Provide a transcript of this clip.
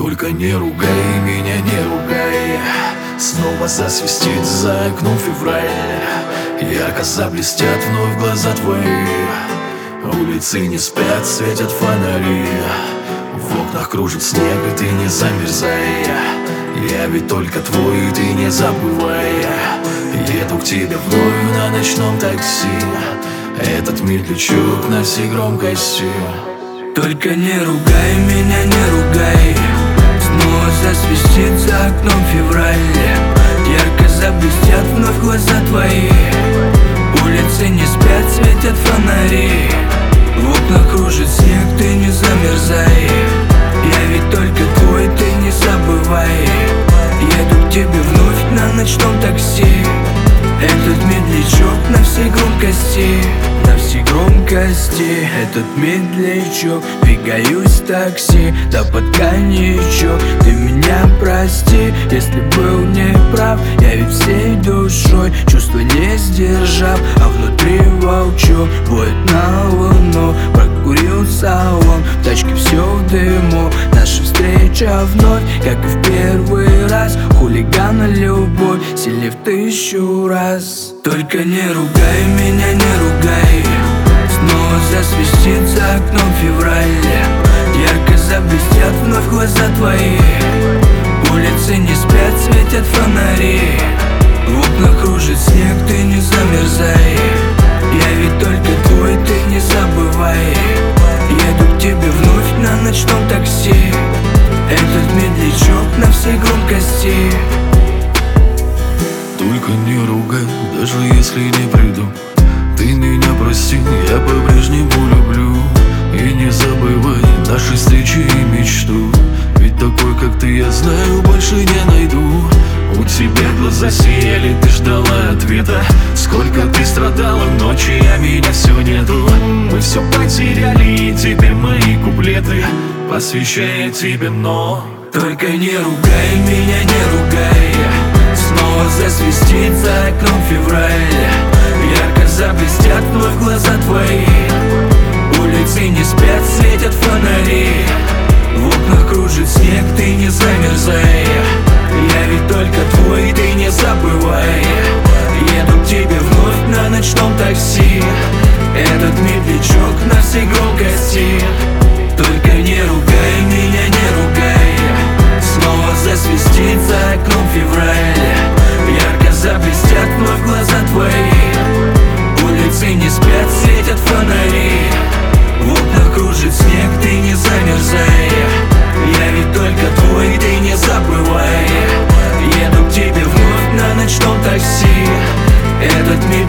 Только не ругай меня, не ругай. Снова засвистит за окном февраль. Ярко заблестят вновь глаза твои. Улицы не спят, светят фонари. В окнах кружит снег, и ты не замерзай. Я ведь только твой, и ты не забывай. Еду к тебе вновь на ночном такси. Этот медлячок на всей громкости. Только не ругай меня, не ругай. Снова засвистит за окном февраль. Ярко заблестят вновь глаза твои. Улицы не спят, светят фонари. В окнах кружит снег, ты не замерзай. Я ведь только твой, ты не забывай. Еду к тебе вновь на ночном такси. Этот медлячок на всей громкости. На всей громкости этот медлячок. Двигаюсь в такси, да под коньячок. Ты меня прости, если был неправ. Я ведь всей душой чувства не сдержал. А внутри волчок воет на луну. Прокурил салон, в тачке все в дыму. Наша встреча вновь, как и в первый раз. Хулигана любовь сильнее в 1000 раз. Только не ругай меня, не ругай. Снова засвистит за окном февраль. Ярко заблестят вновь глаза твои. Улицы не спят, светят фонари. В окнах кружит снег, ты не замерзай. Я ведь только твой, ты не забывай. Еду к тебе вновь на ночном такси. Этот медлячок на всей громкости. Только не ругай, даже если не приду. Ты меня прости, я по-прежнему люблю. И не забывай наши встречи и мечту. Ведь такой, как ты, я знаю, больше не найду. У тебя глаза сияли, ты ждала ответа. Сколько ты страдала ночи, а меня все нету. Мы все потеряли, и теперь мои куплеты посвящаю тебе, но только не ругай меня, не ругай. Снова засвистит за окном февраль. Ярко заблестят вновь глаза твои. Улицы не спят, светят фонари. В окнах кружит снег, ты не замерзай. Я ведь только твой, ты не забывай. Еду к тебе вновь на ночном такси. Этот медлячок на всей громкости. Только не ругай меня, не ругай. Снова засвистит за окном февраль. Ярко заблестят вновь глаза твои. Улицы не спят, светят фонари. В окнах кружит снег, ты не замерзай. Я ведь только твой, ты не забывай. Еду к тебе вновь на ночном такси. Этот мир